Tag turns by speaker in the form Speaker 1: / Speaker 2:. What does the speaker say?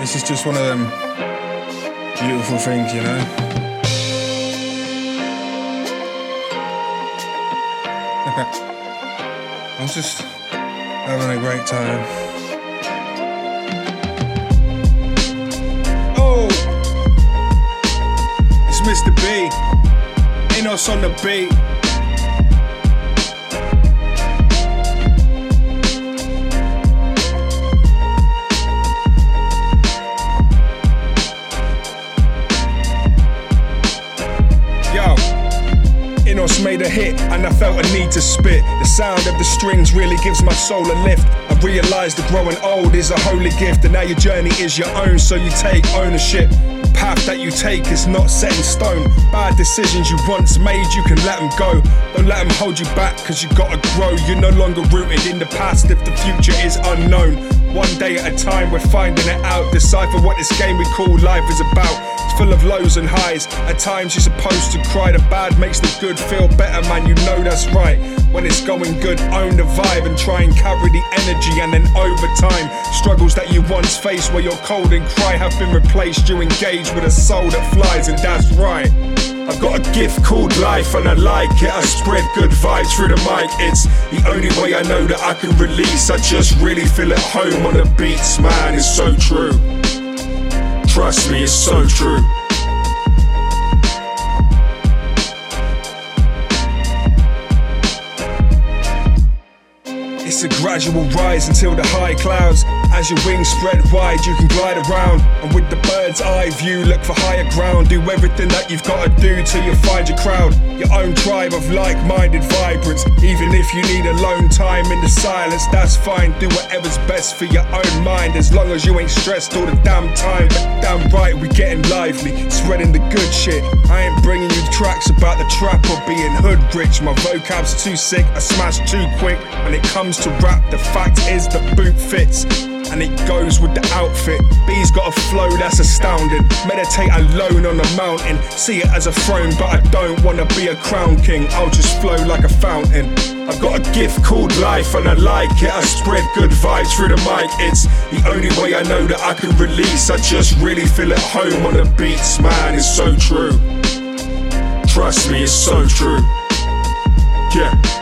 Speaker 1: This is just one of them beautiful things, you know? I'm just having a great time. Oh! It's Mr. B. Enos on the beat. Enos made a hit and I felt a need to spit. The sound of the strings really gives my soul a lift. I realised that growing old is a holy gift, and now your journey is your own, so you take ownership. The path that you take is not set in stone. Bad decisions you once made, you can let them go. Don't let them hold you back, cause you gotta grow. You're no longer rooted in the past if the future is unknown. One day at a time we're finding it out. Decipher what this game we call life is about. It's full of lows and highs. At times you're supposed to cry. The bad makes the good feel better, man, you know that's right. When it's going good, own the vibe and try and carry the energy. And then over time, struggles that you once faced where you're cold and cry have been replaced. You engage with a soul that flies, and that's right. I've got a gift called life and I like it. I spread good vibes through the mic. It's the only way I know that I can release. I just really feel at home on the beats, man, it's so true. Trust me, it's so true. It's a gradual rise until the high clouds. As your wings spread wide, you can glide around. And with the bird's eye view, look for higher ground. Do everything that you've got to do till you find your crowd. Your own tribe of like-minded vibrants. Even if you need alone time in the silence, that's fine. Do whatever's best for your own mind, as long as you ain't stressed all the damn time. But damn right, we getting lively, spreading the good shit. I ain't bringing you tracks about the trap or being hood rich. My vocab's too sick, I smash too quick. When it comes to rap, the fact is the boot fits, and it goes with the outfit. B's got a flow that's astounding. Meditate alone on a mountain. See it as a throne, but I don't wanna be a crown king. I'll just flow like a fountain. I've got a gift called life and I like it. I spread good vibes through the mic. It's the only way I know that I can release. I just really feel at home on the beats, man, it's so true. Trust me, it's so true. Yeah.